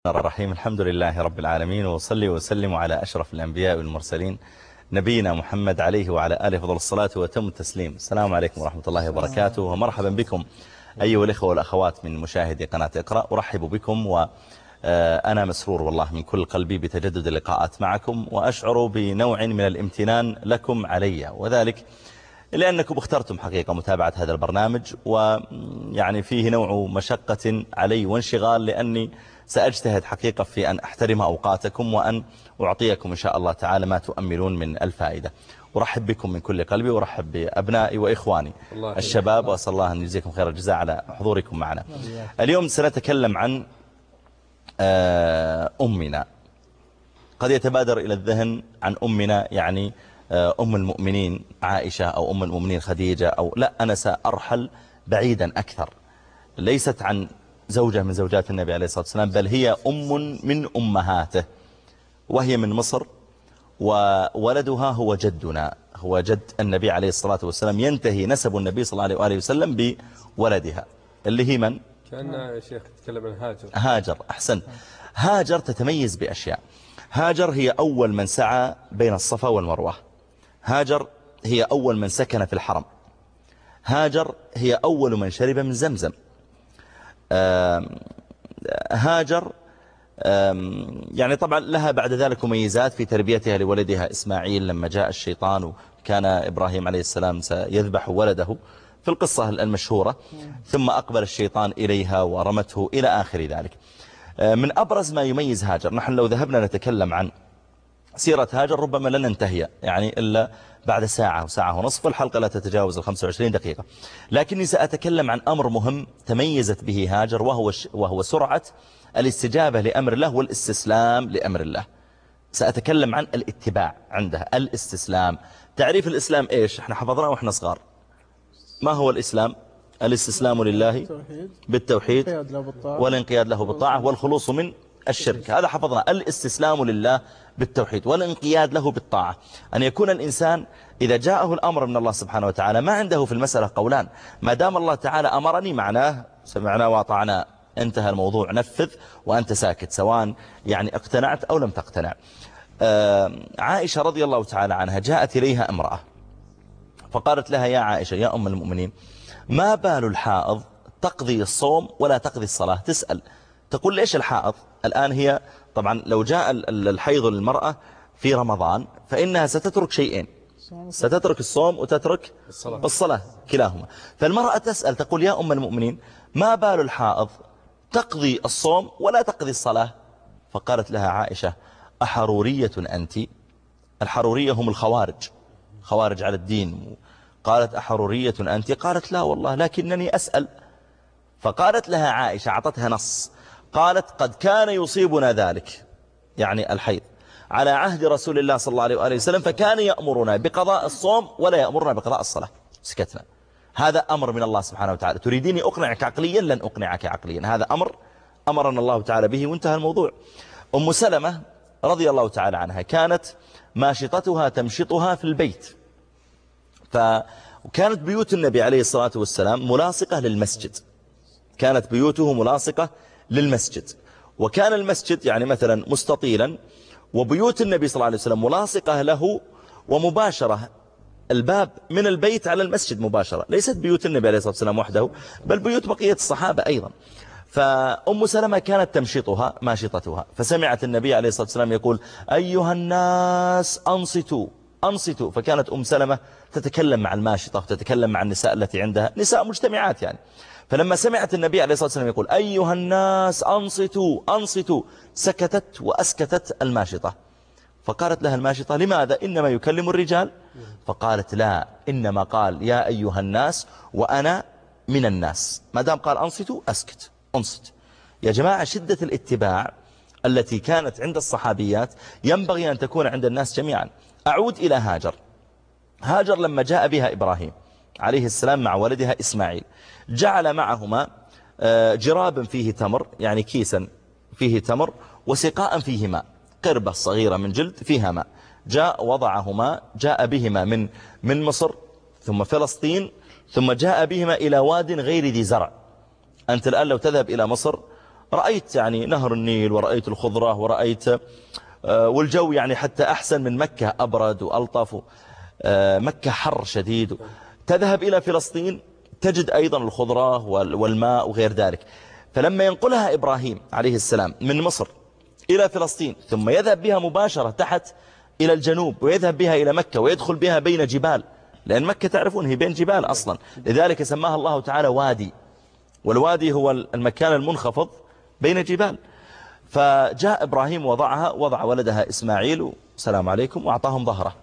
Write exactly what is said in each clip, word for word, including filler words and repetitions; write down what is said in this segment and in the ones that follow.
الرحيم الحمد لله رب العالمين، وصلي وسلم على أشرف الأنبياء والمرسلين نبينا محمد عليه وعلى آله فضل الصلاة وتم التسليم. السلام عليكم ورحمة الله وبركاته، ومرحبا بكم أيها الإخوة والأخوات من مشاهدي قناة اقرأ. أرحب بكم وأنا مسرور والله من كل قلبي بتجدد اللقاءات معكم، وأشعر بنوع من الامتنان لكم علي، وذلك لأنكم اخترتم حقيقة متابعة هذا البرنامج، ويعني فيه نوع مشقة علي وانشغال، لأني سأجتهد حقيقة في أن أحترم أوقاتكم وأن أعطيكم إن شاء الله تعالى ما تؤملون من الفائدة. أرحب بكم من كل قلبي، وأرحب بأبنائي وإخواني الشباب، وأسأل الله أن يجزيكم خير الجزاء على حضوركم معنا. اليوم سنتكلم عن أمنا. قد يتبادر إلى الذهن عن أمنا يعني أم المؤمنين عائشة أو أم المؤمنين خديجة، أو لا، أنا سأرحل بعيدا أكثر، ليست عن زوجة من زوجات النبي عليه الصلاة والسلام، بل هي أم من أمهاته، وهي من مصر، وولدها هو جدنا، هو جد النبي عليه الصلاة والسلام. ينتهي نسب النبي صلى الله عليه وآله وسلم بولدها اللي هي من؟ كأننا يا شيخ تتكلم عن هاجر. هاجر، أحسن. هاجر تتميز بأشياء. هاجر هي أول من سعى بين الصفا والمروة. هاجر هي أول من سكن في الحرم. هاجر هي أول من شرب من زمزم. هاجر يعني طبعا لها بعد ذلك مميزات في تربيتها لولدها إسماعيل لما جاء الشيطان، وكان إبراهيم عليه السلام سيذبح ولده في القصة المشهورة، ثم أقبل الشيطان إليها ورمته إلى آخر ذلك. من أبرز ما يميز هاجر، نحن لو ذهبنا نتكلم عن سيرة هاجر ربما لن ننتهي يعني إلا بعد ساعة وساعة ونصف، الحلقة لا تتجاوز الخمسة وعشرين دقيقة، لكني سأتكلم عن أمر مهم تميزت به هاجر، وهو, وهو سرعة الاستجابة لأمر الله والاستسلام لأمر الله. سأتكلم عن الاتباع عندها، الاستسلام. تعريف الإسلام إيش؟ احنا حفظناه وإحنا صغار. ما هو الإسلام؟ الاستسلام لله بالتوحيد والانقياد له بالطاعة والخلوص من الشرك. هذا حفظنا، الاستسلام لله بالتوحيد والانقياد له بالطاعة. أن يكون الإنسان إذا جاءه الأمر من الله سبحانه وتعالى ما عنده في المسألة قولان، ما دام الله تعالى أمرني معناه سمعنا وأطعنا، انتهى الموضوع، نفذ وأنت ساكت، سواء يعني اقتنعت أو لم تقتنع. عائشة رضي الله تعالى عنها جاءت إليها امرأة فقالت لها: يا عائشة يا أم المؤمنين، ما بال الحائض تقضي الصوم ولا تقضي الصلاة؟ تسأل، تقول ليش الحائض الآن؟ هي طبعا لو جاء الحيض للمرأة في رمضان فإنها ستترك شيئين، ستترك الصوم وتترك الصلاة, الصلاة كلاهما. فالمرأة تسأل تقول: يا أم المؤمنين، ما بال الحائض تقضي الصوم ولا تقضي الصلاة؟ فقالت لها عائشة: أحرورية أنت؟ الحرورية هم الخوارج، خوارج على الدين. قالت: أحرورية أنت؟ قالت: لا والله لكنني أسأل. فقالت لها عائشة، أعطتها نص، قالت: قد كان يصيبنا ذلك، يعني الحيض، على عهد رسول الله صلى الله عليه وآله وسلم، فكان يأمرنا بقضاء الصوم ولا يأمرنا بقضاء الصلاة. سكتنا. هذا أمر من الله سبحانه وتعالى. تريديني أقنعك عقليا؟ لن أقنعك عقليا، هذا أمر أمرنا الله تعالى به وانتهى الموضوع. أم سلمة رضي الله تعالى عنها كانت ماشطتها تمشطها في البيت، فكانت بيوت النبي عليه الصلاة والسلام ملاصقة للمسجد، كانت بيوته ملاصقة للمسجد، وكان المسجد يعني مثلا مستطيلا، وبيوت النبي صلى الله عليه وسلم ملاصقة له، ومباشرة الباب من البيت على المسجد مباشرة. ليست بيوت النبي عليه الصلاة والسلام وحده، بل بيوت بقية الصحابة أيضا. فأم سلمة كانت تمشطها ماشطتها، فسمعت النبي عليه الصلاة والسلام يقول: أيها الناس أنصتوا أنصتوا. فكانت أم سلمة تتكلم مع الماشطة وتتكلم مع النساء التي عندها، نساء مجتمعات يعني. فلما سمعت النبي عليه الصلاة والسلام يقول: أيها الناس أنصتوا أنصتوا، سكتت وأسكتت الماشطة. فقالت لها الماشطة: لماذا؟ إنما يكلم الرجال. فقالت: لا، إنما قال يا أيها الناس وأنا من الناس، ما دام قال أنصتوا أسكت، أنصت. يا جماعة، شدة الاتباع التي كانت عند الصحابيات ينبغي أن تكون عند الناس جميعا. أعود إلى هاجر. هاجر لما جاء بها إبراهيم عليه السلام مع ولدها إسماعيل، جعل معهما جرابا فيه تمر، يعني كيسا فيه تمر، وسقاء فيه ماء، قربة صغيرة من جلد فيها ماء. جاء وضعهما، جاء بهما من من مصر ثم فلسطين، ثم جاء بهما إلى واد غير ذي زرع. أنت الآن لو تذهب إلى مصر رأيت يعني نهر النيل ورأيت الخضرة ورأيت والجو يعني حتى أحسن من مكة، أبرد وألطف. مكة حر شديد. تذهب إلى فلسطين تجد أيضا الخضرة والماء وغير ذلك. فلما ينقلها إبراهيم عليه السلام من مصر إلى فلسطين ثم يذهب بها مباشرة تحت إلى الجنوب ويذهب بها إلى مكة ويدخل بها بين جبال، لأن مكة تعرفون هي بين جبال أصلا، لذلك سماها الله تعالى وادي، والوادي هو المكان المنخفض بين جبال. فجاء إبراهيم وضعها وضع ولدها إسماعيل السلام عليكم وأعطاهم ظهره.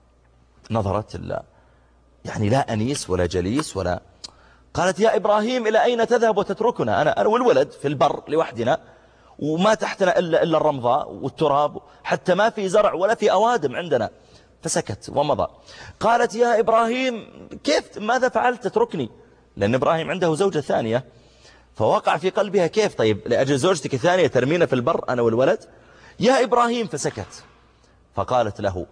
نظرت الله يعني لا أنيس ولا جليس ولا. قالت يا إبراهيم إلى أين تذهب وتتركنا؟ أنا, أنا والولد في البر لوحدنا وما تحتنا إلا, إلا الرمضاء والتراب، حتى ما في زرع ولا في أوادم عندنا. فسكت ومضى. قالت يا إبراهيم كيف ماذا فعلت تتركني؟ لأن إبراهيم عنده زوجة ثانية، فوقع في قلبها كيف طيب لأجل زوجتك الثانية ترمينا في البر أنا والولد؟ يا إبراهيم. فسكت. فقالت له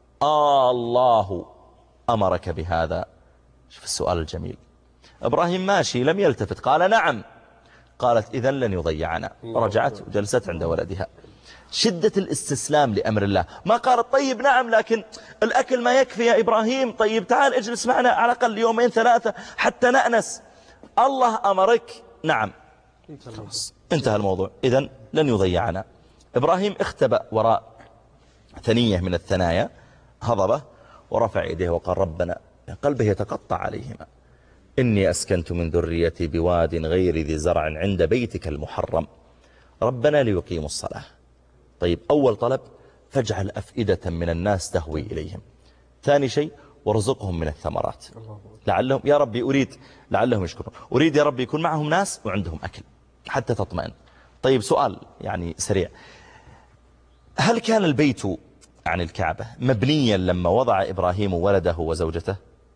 آه الله أمرك بهذا. شوف السؤال الجميل. إبراهيم ماشي لم يلتفت. قال نعم. قالت إذن لن يضيعنا. رجعت وجلست عند ولدها. شدة الاستسلام لأمر الله. ما قالت طيب نعم لكن الأكل ما يكفي يا إبراهيم، طيب تعال اجلس معنا على الأقل يومين ثلاثة حتى نأنس. الله أمرك نعم. خلاص انتهى الموضوع. إذن لن يضيعنا. إبراهيم اختبأ وراء ثنية من الثنايا هضبة ورفع يديه وقال ربنا، قلبه يتقطع عليهما، إني أسكنت من ذريتي بواد غير ذي زرع عند بيتك المحرم ربنا ليقيموا الصلاة. طيب أول طلب فاجعل أفئدة من الناس تهوي إليهم. ثاني شيء وارزقهم من الثمرات لعلهم يا ربي أريد لعلهم يشكرون، أريد يا ربي يكون معهم ناس وعندهم أكل حتى تطمئن. طيب سؤال يعني سريع، هل كان البيت عن الكعبة مبنيا لما وضع إبراهيم ولده وزوجته؟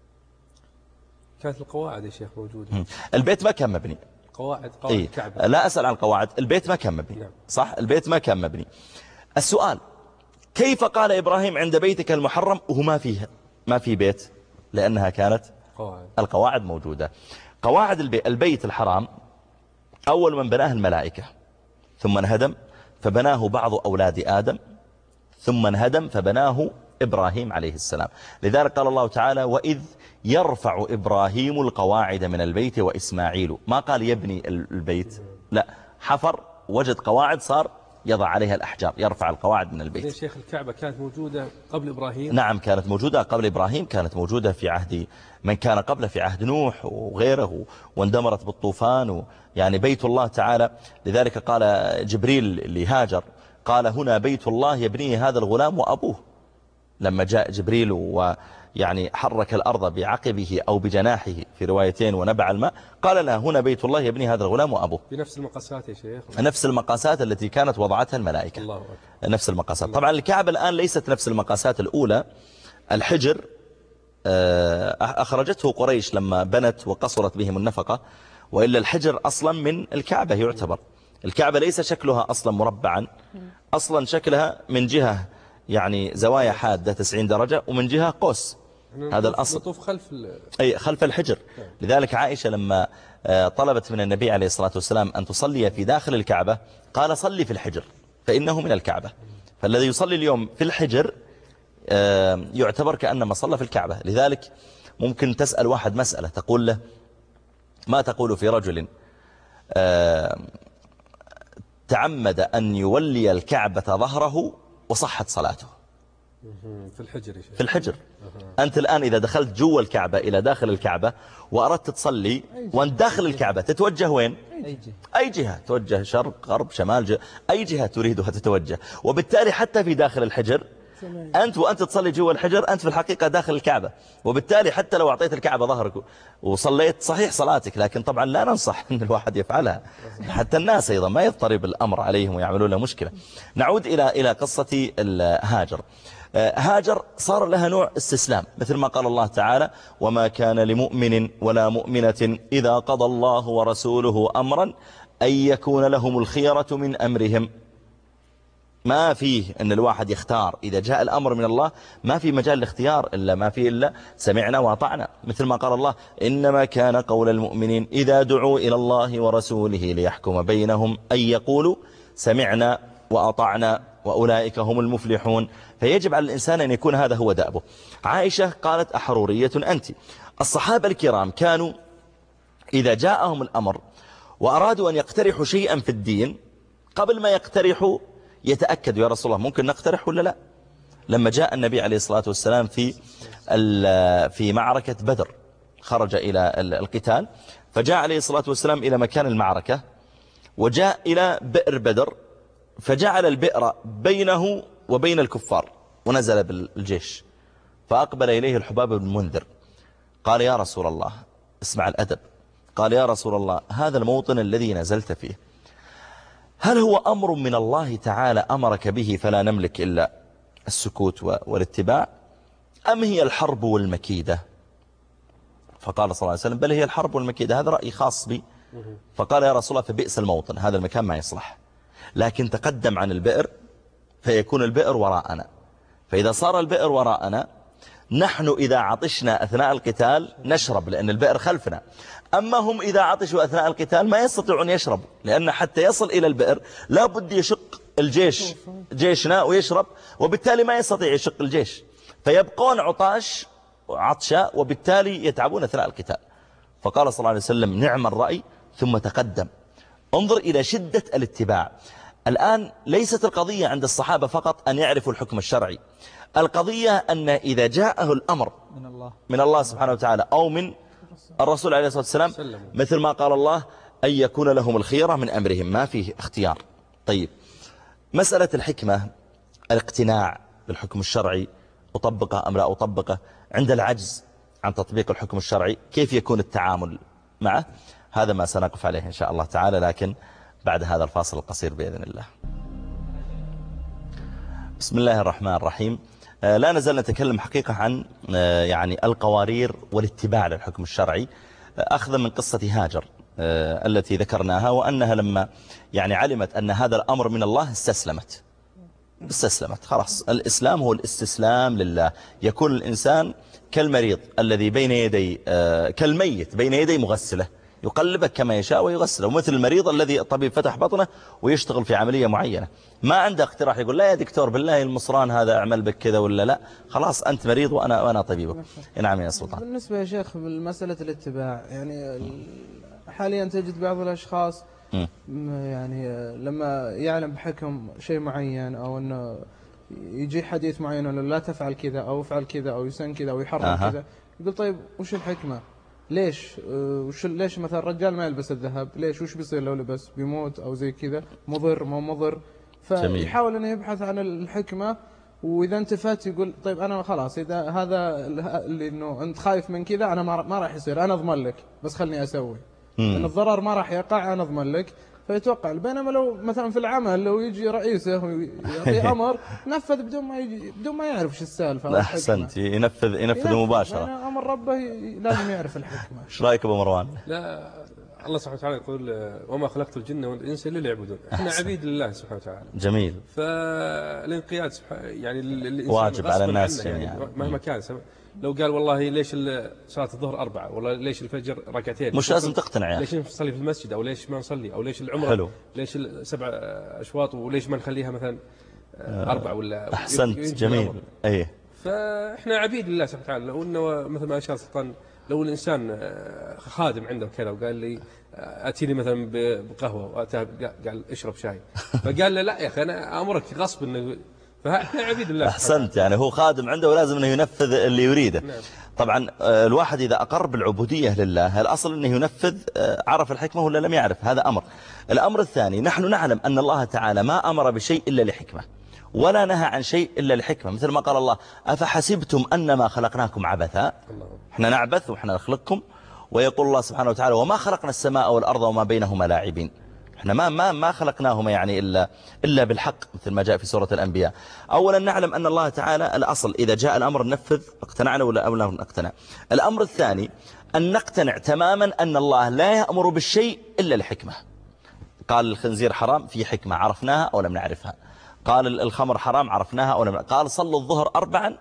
كانت القواعد يا شيخ موجودة. البيت ما كان مبني. قواعد قواعد إيه؟ الكعبة. لا أسأل عن القواعد. البيت ما كان مبني. نعم. صح البيت ما كان مبني. السؤال كيف قال إبراهيم عند بيتك المحرم وهو ما فيها ما في بيت؟ لأنها كانت قواعد. القواعد موجودة. قواعد البيت, البيت الحرام أول من بناه الملائكة ثم انهدم فبناه بعض أولاد آدم ثم انهدم فبناه إبراهيم عليه السلام. لذلك قال الله تعالى وإذ يرفع إبراهيم القواعد من البيت وإسماعيل. ما قال يبني البيت، لا، حفر وجد قواعد صار يضع عليها الأحجار، يرفع القواعد من البيت. يا شيخ الكعبة كانت موجودة قبل إبراهيم؟ نعم كانت موجودة قبل إبراهيم، كانت موجودة في عهد من كان قبله في عهد نوح وغيره، واندمرت بالطوفان. يعني بيت الله تعالى، لذلك قال جبريل لهاجر قال هنا بيت الله يبنيه هذا الغلام وأبوه. لما جاء جبريل ويعني حرك الأرض بعقبه أو بجناحه في روايتين ونبع الماء، قال لها هنا بيت الله يبني هذا الغلام وأبوه. بنفس المقاسات يا شيخ؟ نفس المقاسات التي كانت وضعتها الملائكة. الله أكبر. نفس المقاسات. طبعا الكعبة الآن ليست نفس المقاسات الأولى. الحجر أخرجته قريش لما بنت وقصرت بهم النفقة، وإلا الحجر أصلا من الكعبة يعتبر. الكعبة ليس شكلها أصلا مربعا، أصلا شكلها من جهة يعني زوايا حادة تسعين درجة ومن جهة قوس. هذا الأصل. نطوف خلف أي خلف الحجر. لذلك عائشة لما طلبت من النبي عليه الصلاة والسلام أن تصلي في داخل الكعبة قال صلي في الحجر فإنه من الكعبة. فالذي يصلي اليوم في الحجر يعتبر كأنما صلى في الكعبة. لذلك ممكن تسأل واحد مسألة تقول له ما تقول في رجل تعمد أن يولي الكعبة ظهره وصحت صلاته في الحجر. في الحجر. أنت الآن إذا دخلت جوا الكعبة إلى داخل الكعبة وأردت تصلي وأنت داخل الكعبة تتوجه وين؟ أي جهة. أي جهة توجه، شرق غرب شمال جهة. أي جهة تريدها تتوجه. وبالتالي حتى في داخل الحجر أنت وأنت تصلي جوا الحجر أنت في الحقيقة داخل الكعبة، وبالتالي حتى لو أعطيت الكعبة ظهرك وصليت صحيح صلاتك، لكن طبعا لا ننصح أن الواحد يفعلها، حتى الناس أيضا ما يضطرب الأمر عليهم ويعملون له مشكلة. نعود إلى إلى قصة هاجر. هاجر صار لها نوع استسلام، مثل ما قال الله تعالى وما كان لمؤمن ولا مؤمنة إذا قضى الله ورسوله أمرا أن يكون لهم الخيرة من أمرهم. ما فيه أن الواحد يختار. إذا جاء الأمر من الله ما في مجال الاختيار، إلا ما فيه إلا سمعنا وأطعنا، مثل ما قال الله إنما كان قول المؤمنين إذا دعوا إلى الله ورسوله ليحكم بينهم أن يقولوا سمعنا وأطعنا وأولئك هم المفلحون. فيجب على الإنسان أن يكون هذا هو دأبه. عائشة قالت أحرورية أنت. الصحابة الكرام كانوا إذا جاءهم الأمر وأرادوا أن يقترحوا شيئا في الدين قبل ما يقترحوا يتأكدوا يا رسول الله ممكن نقترح ولا لا. لما جاء النبي عليه الصلاة والسلام في في معركة بدر، خرج إلى القتال، فجاء عليه الصلاة والسلام إلى مكان المعركة وجاء إلى بئر بدر، فجعل البئر بينه وبين الكفار ونزل بالجيش. فأقبل إليه الحباب بن المنذر قال يا رسول الله، اسمع الأدب، قال يا رسول الله هذا الموطن الذي نزلت فيه هل هو أمر من الله تعالى أمرك به فلا نملك إلا السكوت والاتباع، أم هي الحرب والمكيدة؟ فقال صلى الله عليه وسلم بل هي الحرب والمكيدة، هذا رأي خاص بي. فقال يا رسول الله فبئس الموطن، هذا المكان ما يصلح، لكن تقدم عن البئر فيكون البئر وراءنا، فإذا صار البئر وراءنا نحن إذا عطشنا أثناء القتال نشرب لأن البئر خلفنا، أما هم إذا عطشوا أثناء القتال ما يستطيعون يشربوا، لأن حتى يصل إلى البئر لا بد يشق الجيش جيشنا ويشرب، وبالتالي ما يستطيع يشق الجيش، فيبقون عطاش عطشا وبالتالي يتعبون أثناء القتال. فقال صلى الله عليه وسلم نعم الرأي، ثم تقدم. انظر إلى شدة الاتباع. الآن ليست القضية عند الصحابة فقط أن يعرفوا الحكم الشرعي، القضية أن إذا جاءه الأمر من الله, من الله سبحانه وتعالى أو من الرسول عليه الصلاة والسلام، مثل ما قال الله أن يكون لهم الخيرة من أمرهم، ما فيه اختيار. طيب، مسألة الحكمة، الاقتناع بالحكم الشرعي، أطبقه أم لا أطبقه، عند العجز عن تطبيق الحكم الشرعي كيف يكون التعامل معه؟ هذا ما سنقف عليه إن شاء الله تعالى، لكن بعد هذا الفاصل القصير بإذن الله. بسم الله الرحمن الرحيم. لا نزال نتكلم حقيقة عن يعني القوارير والاتباع للحكم الشرعي، أخذا من قصة هاجر التي ذكرناها، وأنها لما يعني علمت أن هذا الأمر من الله استسلمت استسلمت خلاص. الإسلام هو الاستسلام لله. يكون الإنسان كالمريض الذي بين يدي كالميت بين يدي مغسله، يقلبك كما يشاء ويغسله، ومثل المريض الذي الطبيب فتح بطنه ويشتغل في عملية معينة، ما عنده اقتراح يقول لا يا دكتور بالله المصران هذا أعمل بك كذا ولا لا، خلاص أنت مريض وأنا وأنا طبيبك. نعم يا سلطان. بالنسبة يا شيخ بالمسألة الاتباع، يعني حاليا تجد بعض الأشخاص م. يعني لما يعلم بحكم شيء معين أو أنه يجي حديث معين أنه لا تفعل كذا أو افعل كذا أو يسن كذا أو يحرم أه. كذا، يقول طيب وش الحكمة؟ ليش وش ليش مثلا الرجال ما يلبس الذهب؟ ليش وش بيصير لو لبس؟ بيموت او زي كذا، مضر ما مضر؟ فيحاول انه يبحث عن الحكمة، واذا انتفت يقول طيب انا خلاص اذا هذا اللي انه انت خايف من كذا انا ما راح يصير، انا اضمن لك بس خلني اسوي ان الضرر ما راح يقع، انا اضمن لك. فيتوقع. بينما لو مثلا في العمل لو يجي رئيسه ويعطي امر نفذ بدون ما يجي بدون ما يعرف ايش السالفه. احسنت، ينفذ ينفذ مباشره. امر ربه لازم يعرف الحكمه. ايش رايك ابو مروان؟ لا، الله سبحانه وتعالى يقول وما خلقت الجن والانس الا ليعبدون، احنا عبيد لله سبحانه وتعالى. جميل. فالانقياد يعني الانسان واجب على الناس يعني, يعني مهما كان. لو قال والله ليش صلاة الظهر أربعة، والله ليش الفجر ركعتين، مش لازم تقتنع يعني. ليش نصلي في المسجد أو ليش ما نصلي، أو ليش العمرة حلو. ليش سبع أشواط وليش ما نخليها مثلا أربعة ولا. أحسنت، جميل. أيه. فإحنا عبيد لله سبحانه وتعالى. لو إنه مثل ما أشار سلطان، لو الإنسان خادم عنده كذا وقال لي أتيني مثلا بقهوة وأتاه قال اشرب شاي، فقال له لا يا أخي أنا أمرك غصب إنه، فاحنا عبيد الله. أحسنت، يعني هو خادم عنده ولازم أنه ينفذ اللي يريده. نعم. طبعا الواحد إذا أقر بالعبودية لله الأصل أنه ينفذ، عرف الحكمة ولا لم يعرف، هذا أمر. الأمر الثاني، نحن نعلم أن الله تعالى ما أمر بشيء إلا لحكمة، ولا نهى عن شيء إلا لحكمة، مثل ما قال الله أفحسبتم أنما خلقناكم عبثا، احنا نعبث وإحنا نخلقكم، ويقول الله سبحانه وتعالى وما خلقنا السماء والأرض وما بينهما لاعبين، احنا ما ما ما خلقناهما يعني الا الا بالحق، مثل ما جاء في سورة الأنبياء. اولا نعلم ان الله تعالى الاصل اذا جاء الامر ننفذ، اقتنعنا ولا او لا نقتنع. الامر الثاني ان نقتنع تماما ان الله لا يأمر بالشيء الا لحكمة. قال الخنزير حرام في حكمة عرفناها او لم نعرفها، قال الخمر حرام عرفناها أو لم. قال صلوا الظهر أربعا،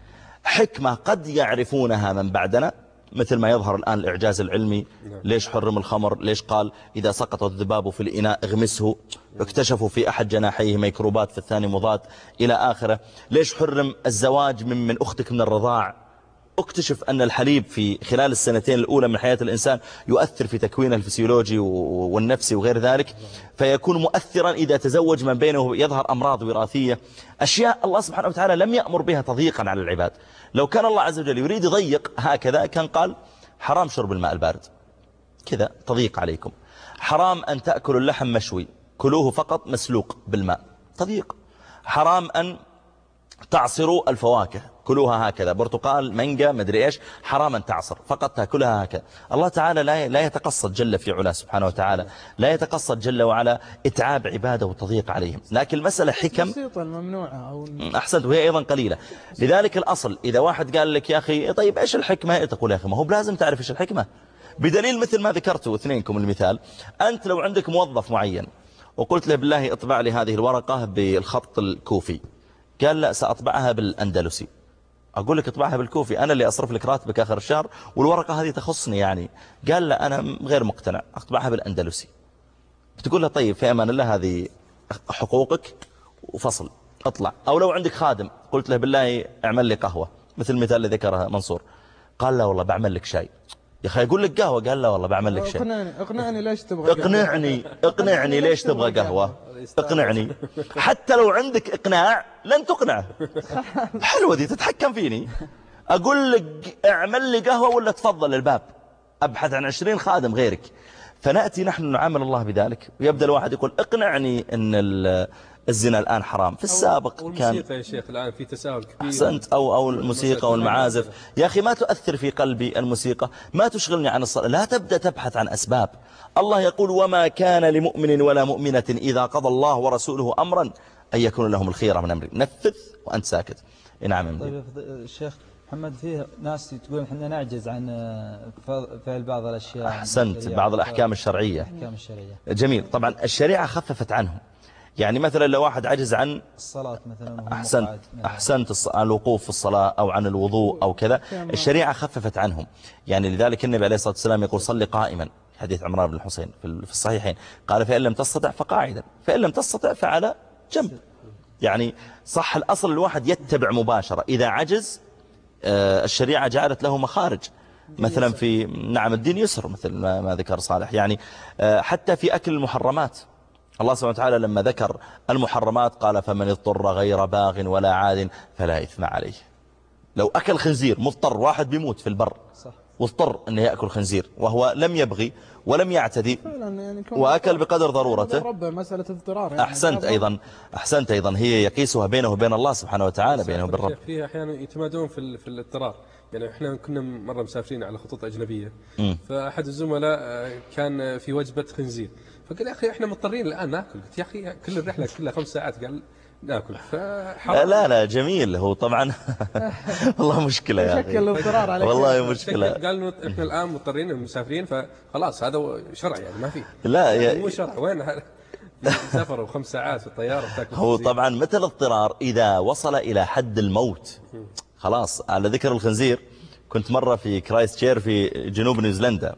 حكمة قد يعرفونها من بعدنا، مثل ما يظهر الآن الإعجاز العلمي. ليش حرم الخمر؟ ليش قال إذا سقط الذباب في الإناء اغمسه؟ اكتشفوا في أحد جناحيه ميكروبات، في الثاني مضاد، إلى آخره. ليش حرم الزواج من من أختك من الرضاع؟ اكتشف أن الحليب في خلال السنتين الأولى من حياة الإنسان يؤثر في تكوينه الفسيولوجي والنفسي وغير ذلك، فيكون مؤثرا إذا تزوج من بينه، يظهر أمراض وراثية. أشياء الله سبحانه وتعالى لم يأمر بها تضييقا على العباد. لو كان الله عز وجل يريد يضيق هكذا كان قال حرام شرب الماء البارد، كذا تضييق عليكم. حرام أن تأكلوا اللحم مشوي، كلوه فقط مسلوق بالماء، تضييق. حرام أن تعصروا الفواكه، كلوها هكذا، برتقال مانجا مدري إيش، حرام أن تعصر، فقط تأكلها هكذا. الله تعالى لا لا يتقصد جل في علاه سبحانه وتعالى، لا يتقصد جل وعلا إتعاب عباده وتضييق عليهم، لكن المسألة حكم بسيطة الممنوعة أو أحسنت، وهي أيضا قليلة. لذلك الأصل إذا واحد قال لك يا أخي طيب إيش الحكمة، تقول يا أخي ما هو بلازم تعرف إيش الحكمة، بدليل مثل ما ذكرتوا اثنينكم المثال. أنت لو عندك موظف معين وقلت له بالله اطبع لي هذه الورقة بالخط الكوفي، قال لا سأطبعها بالأندلسي، أقول لك اطبعها بالكوفي، أنا اللي أصرف لك راتبك آخر الشهر والورقة هذه تخصني يعني. قال لا أنا غير مقتنع، أطبعها بالأندلسي. بتقول له طيب في أمان الله هذه حقوقك وفصل، اطلع. أو لو عندك خادم قلت له بالله اعمل لي قهوة، مثل المثال اللي ذكرها منصور، قال لا والله بعمل لك شاي. يا أخي يقول لك قهوة، قال لا والله بعمل لك شاي. اقنعني اقنعني ليش تبغى اقنعني اقنعني ليش تبغى قهوة، اقنعني. حتى لو عندك اقناع لن تقنعه. حلوة دي تتحكم فيني، اقول لك اعمل لي قهوة ولا تفضل الباب، ابحث عن عشرين خادم غيرك. فنأتي نحن نعامل الله بذلك، ويبدأ الواحد يقول اقنعني ان الزنا الآن حرام. في السابق كان الموسيقى يا شيخ الآن في تساهل كبير. أحسنت. أو, أو الموسيقى والمعازف. يا أخي ما تؤثر في قلبي الموسيقى، ما تشغلني عن الصلاة، لا تبدأ تبحث عن أسباب. الله يقول وما كان لمؤمن ولا مؤمنة إذا قضى الله ورسوله أمرا أن يكون لهم الخيرة من أمره. نفذ وأنت ساكت. نعم. طيب الشيخ محمد، فيه ناس تقول احنا نعجز عن فعل بعض الأشياء. أحسنت. بعض الأحكام الشرعية. الأحكام الشرعية. جميل. طبعا الشريعة خففت عنهم، يعني مثلا لو واحد عجز عن الصلاة مثلا، أحسنت أحسنت الوقوف في الصلاة أو عن الوضوء أو كذا، الشريعة خففت عنهم. يعني لذلك النبي عليه الصلاة والسلام يقول صلي قائما، حديث عمران بن الحسين في الصحيحين، قال فإن لم تستطع فقاعدا، فإن لم تستطع فعلى جنب. يعني صح الأصل الواحد يتبع مباشرة، إذا عجز الشريعة جعلت له مخارج، مثلا في نعم الدين يسر مثل ما ذكر صالح. يعني حتى في أكل المحرمات، الله سبحانه وتعالى لما ذكر المحرمات قال فمن اضطر غير باغ ولا عاد فلا إثم عليه. لو أكل خنزير مضطر، واحد بيموت في البر واضطر أنه يأكل خنزير وهو لم يبغي ولم يعتدي يعني وأكل بقدر ضرورته، مسألة اضطرار يعني. أحسنت أيضا أحسنت أيضا هي يقيسها بينه وبين الله سبحانه وتعالى، بينه وبين رب. فيها أحيانا يتمادون في في الاضطرار. يعني احنا كنا مرة مسافرين على خطوط أجنبية، م. فأحد الزملاء كان في وجبة خنزير، فقال يا أخي احنا مضطرين الآن ناكل. قلت يا أخي كل الرحلة كلها خمس ساعات قال ناكل. لا لا جميل هو طبعا. والله مشكلة يا أخي والله مشكلة. قال احنا الآن مضطرين المسافرين، فخلاص هذا شرع يعني ما فيه. لا يعني مو شرع، وين سافروا خمس ساعات في الطيارة بتاكل. هو طبعا مثل الاضطرار إذا وصل إلى حد الموت خلاص. على ذكر الخنزير، كنت مرة في كرايست شير في جنوب نيوزيلندا،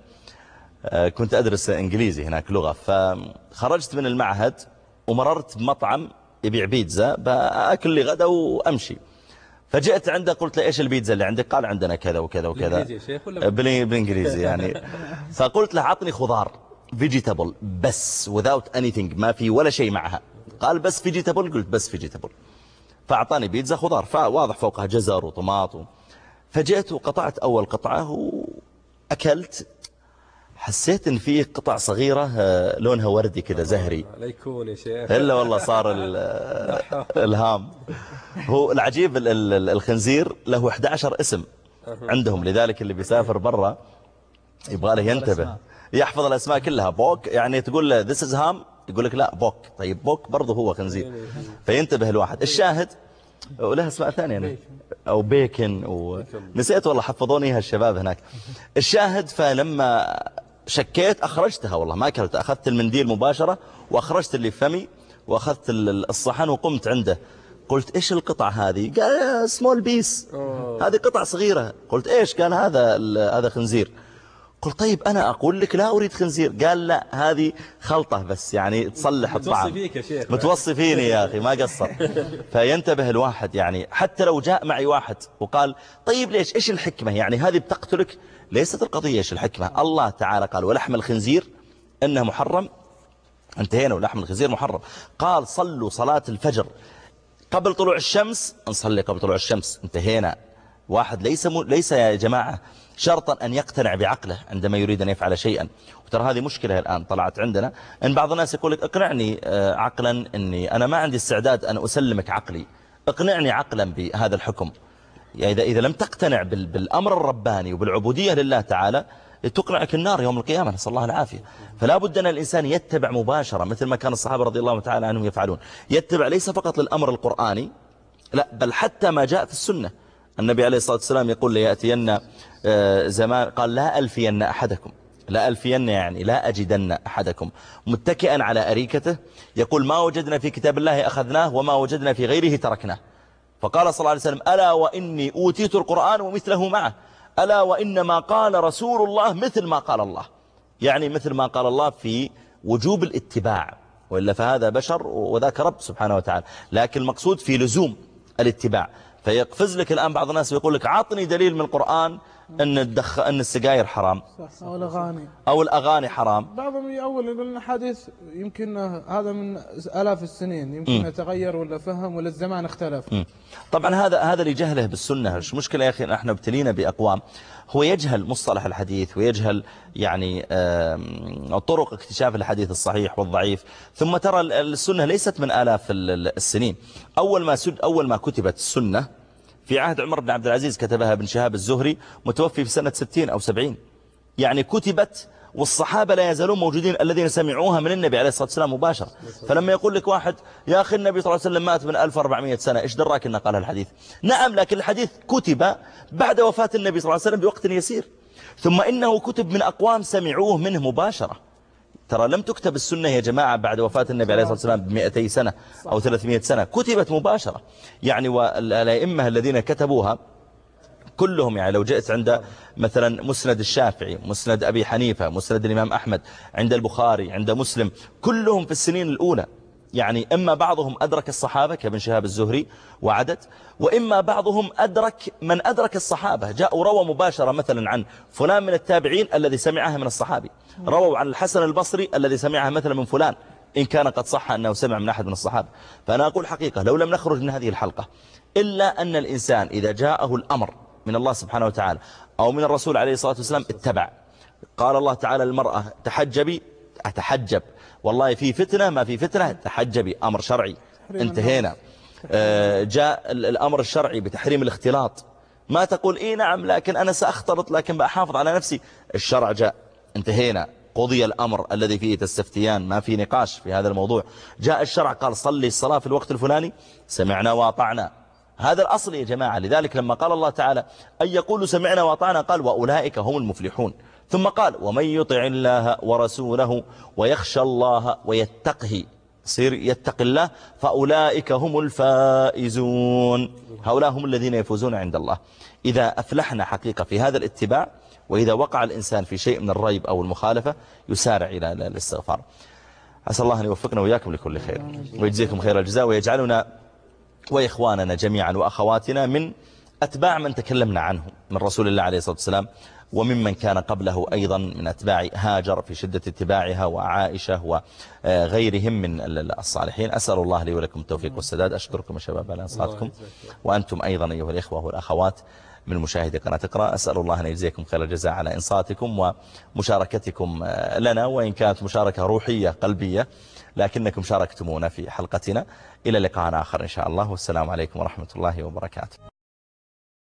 كنت أدرس إنجليزي هناك لغة، فخرجت من المعهد ومررت بمطعم يبيع بيتزا، بأكل لي غدا وأمشي. فجئت عنده قلت له إيش البيتزا اللي عندك؟ قال عندنا كذا وكذا وكذا بالإنجليزي يعني. فقلت له عطني خضار vegetable بس without anything، ما في ولا شيء معها. قال بس vegetable، قلت بس vegetable. فأعطاني بيتزا خضار، فواضح فوقها جزر وطماط. فجئت وقطعت أول قطعة وأكلت، حسيت إن فيه قطع صغيرة لونها وردي كذا زهري. لا يكون يا شيخ. إلا والله صار الهام. هو العجيب الخنزير له إحدى عشر اسم عندهم، لذلك اللي بيسافر برا يبغى له ينتبه يحفظ الأسماء كلها. بوك يعني تقول له this is ham، يقول لك لا بوك، طيب بوك برضه هو خنزير، فينتبه الواحد. الشاهد ولها اسماء ثانية يعني أو بيكن، ونسيت والله حفظوني هالشباب هناك. الشاهد فلما شكيت أخرجتها، والله ما أكلت، أخذت المنديل مباشرة وأخرجت اللي في فمي وأخذت الصحن وقمت عنده، قلت إيش القطع هذه؟ قال سمول بيس، هذه قطع صغيرة. قلت إيش؟ قال هذا هذا خنزير. قلت طيب أنا أقول لك لا أريد خنزير. قال لا، هذه خلطة بس يعني تصلح الطعام. متوصي فيك يا شيخ، متوصي فيني يا أخي، ما قصر. فينتبه الواحد، يعني حتى لو جاء معي واحد وقال طيب ليش، إيش الحكمة يعني هذه بتقتلك؟ ليست القضية إيش الحكمة. الله تعالى قال ولحم الخنزير إنه محرم، انتهينا، ولحم الخنزير محرم. قال صلوا صلاة الفجر قبل طلوع الشمس، نصلي قبل طلوع الشمس، انتهينا. واحد ليس م... ليس يا جماعة شرطا أن يقتنع بعقله عندما يريد أن يفعل شيئا. وترى هذه مشكلة الآن طلعت عندنا، أن بعض الناس يقول لك اقنعني عقلا أني أنا ما عندي استعداد أن أسلمك عقلي، اقنعني عقلا بهذا الحكم. يعني إذا, إذا لم تقتنع بال... بالأمر الرباني وبالعبودية لله تعالى تقنعك النار يوم القيامة، نسأل الله العافية. فلا بد أن الإنسان يتبع مباشرة مثل ما كان الصحابة رضي الله تعالى عنهم يفعلون، يتبع ليس فقط للأمر القرآني، لا بل حتى ما جاء في السنة. النبي عليه الصلاة والسلام يقول ليأتين زمان، قال لا ألفين أحدكم، لا ألفين يعني لا أجدن أحدكم متكئا على أريكته يقول ما وجدنا في كتاب الله أخذناه وما وجدنا في غيره تركناه. فقال صلى الله عليه وسلم ألا وإني أوتيت القرآن ومثله معه، ألا وإنما قال رسول الله مثل ما قال الله، يعني مثل ما قال الله في وجوب الاتباع، وإلا فهذا بشر وذاك رب سبحانه وتعالى، لكن المقصود في لزوم الاتباع. فيقفز لك الآن بعض الناس ويقول لك عاطني دليل من القرآن أن الدخ أن السجاير حرام أو الأغاني أو الأغاني حرام. بعضهم يأول يقول حديث يمكن هذا من آلاف السنين، يمكن م. يتغير ولا فهم ولا الزمان اختلف. م. طبعا هذا هذا لجهله بالسنة. مش مشكلة يا أخي، احنا ابتلينا بأقوام هو يجهل مصطلح الحديث ويجهل يعني طرق اكتشاف الحديث الصحيح والضعيف. ثم ترى السنة ليست من آلاف السنين. أول ما سد أول ما كتبت السنة في عهد عمر بن عبد العزيز، كتبها ابن شهاب الزهري متوفي في سنة ستين أو سبعين، يعني كتبت والصحابة لا يزالون موجودين الذين سمعوها من النبي عليه الصلاة والسلام مباشرة. فلما يقول لك واحد يا أخي النبي صلى الله عليه وسلم مات من ألف وأربعمائة سنة، إيش دراك أنه قال الحديث؟ نعم، لكن الحديث كتب بعد وفاة النبي صلى الله عليه وسلم بوقت يسير، ثم إنه كتب من أقوام سمعوه منه مباشرة. ترى لم تكتب السنة يا جماعة بعد وفاة النبي عليه الصلاة والسلام بمئتي سنة أو ثلاثمائة سنة، كتبت مباشرة. يعني والأئمة الذين كتبوها كلهم، يعني لو جئت عند مثلا مسند الشافعي، مسند أبي حنيفة، مسند الإمام أحمد، عند البخاري، عند مسلم، كلهم في السنين الأولى. يعني إما بعضهم أدرك الصحابة كابن شهاب الزهري وعدد، وإما بعضهم أدرك من أدرك الصحابة، جاء وروى مباشرة مثلا عن فلان من التابعين الذي سمعها من الصحابي، رووا عن الحسن البصري الذي سمعها مثلا من فلان إن كان قد صح أنه سمع من أحد من الصحابة. فأنا أقول حقيقة لو لم نخرج من هذه الحلقة إلا أن الإنسان إذا جاءه الأمر من الله سبحانه وتعالى أو من الرسول عليه الصلاة والسلام اتبع. قال الله تعالى للمرأة تحجبي، أتحجب، والله في فتنة ما في فتنة تحجبي، أمر شرعي، انتهينا. آه جاء الأمر الشرعي بتحريم الاختلاط، ما تقول إيه نعم لكن أنا سأختلط لكن بأحافظ على نفسي، الشرع جاء، انتهينا، قضي الأمر الذي فيه تستفتيان، ما في نقاش في هذا الموضوع. جاء الشرع قال صلي الصلاة في الوقت الفلاني، سمعنا وأطعنا، هذا الأصل يا جماعة. لذلك لما قال الله تعالى أن يقولوا سمعنا وأطعنا قال وأولئك هم المفلحون، ثم قال ومن يطع الله ورسوله ويخشى الله ويتقه، صير يتق الله، فأولئك هم الفائزون، هؤلاء هم الذين يفوزون عند الله. إذا أفلحنا حقيقة في هذا الاتباع، وإذا وقع الإنسان في شيء من الريب أو المخالفة يسارع إلى الاستغفار. أسأل الله أن يوفقنا وإياكم لكل خير ويجزيكم خير الجزاء، ويجعلنا وإخواننا جميعا وأخواتنا من أتباع من تكلمنا عنه من رسول الله عليه الصلاة والسلام، وممن كان قبله أيضا من أتباع هاجر في شدة اتباعها، وعائشة وغيرهم من الصالحين. أسأل الله لي ولكم التوفيق والسداد. أشكركم يا شباب على إنصاتكم، وأنتم أيضا أيها الإخوة والأخوات من مشاهدي قناة اقرأ، أسأل الله أن يجزيكم خير الجزاء على إنصاتكم ومشاركتكم لنا، وإن كانت مشاركة روحية قلبية لكنكم شاركتمونا في حلقتنا. إلى لقاء آخر إن شاء الله، والسلام عليكم ورحمة الله وبركاته.